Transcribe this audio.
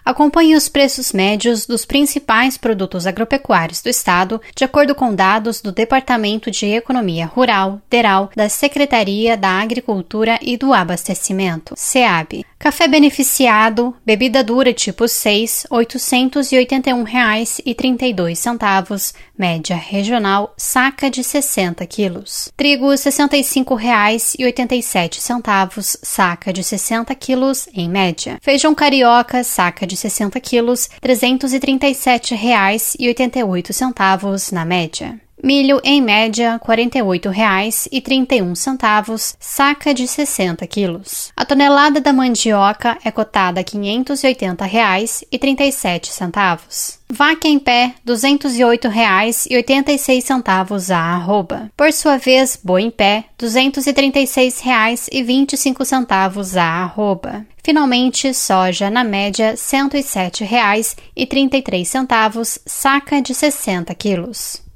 Acompanhe os preços médios dos principais produtos agropecuários do estado, de acordo com dados do Departamento de Economia Rural, DERAL, da Secretaria da Agricultura e do Abastecimento, SEAB. Café beneficiado, bebida dura tipo 6, R$ 881,32, média regional, saca de 60 quilos. Trigo, R$ 65,87, saca de 60 quilos, em média. Feijão carioca, saca de 60 quilos, R$ 337,88, na média. Milho, em média, R$ 48,31, saca de 60 quilos. A tonelada da mandioca é cotada a R$ 580,37. Vaca em pé, R$ 208,86 a arroba. Por sua vez, boi em pé, R$ 236,25 a arroba. Finalmente, soja na média, R$ 107,33, saca de 60 quilos.